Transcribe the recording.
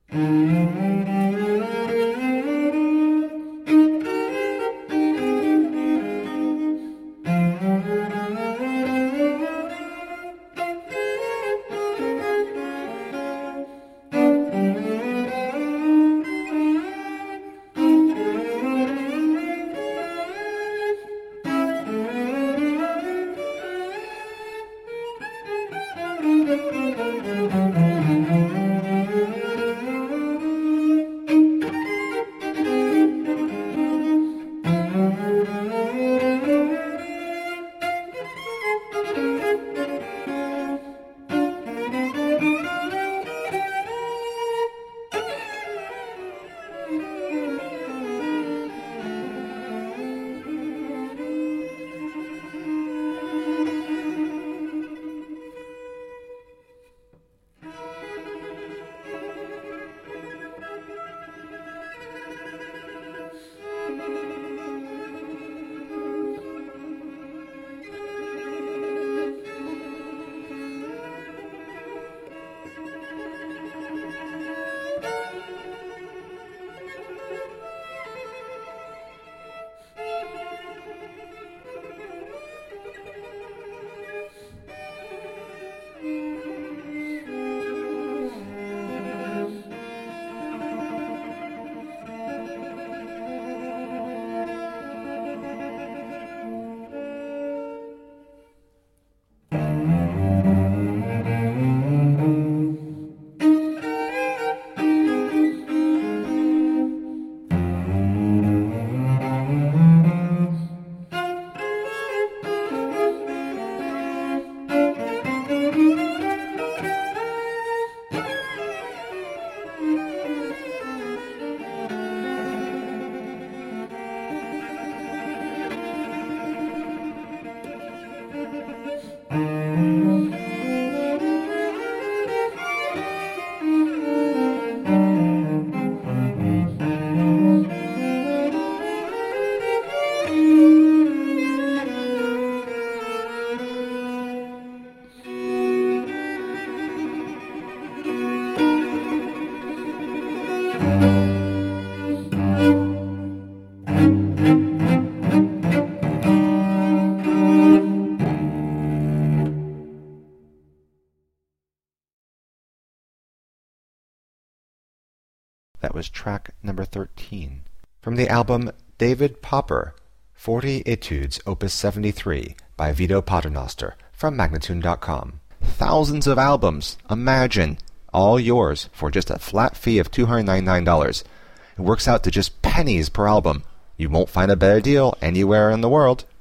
That was track number 13. From the album David Popper, 40 Etudes, Opus 73, by Vito Paternoster, from Magnatune.com. Thousands of albums, imagine, all yours for just a flat fee of $299. It works out to just pennies per album. You won't find a better deal anywhere in the world.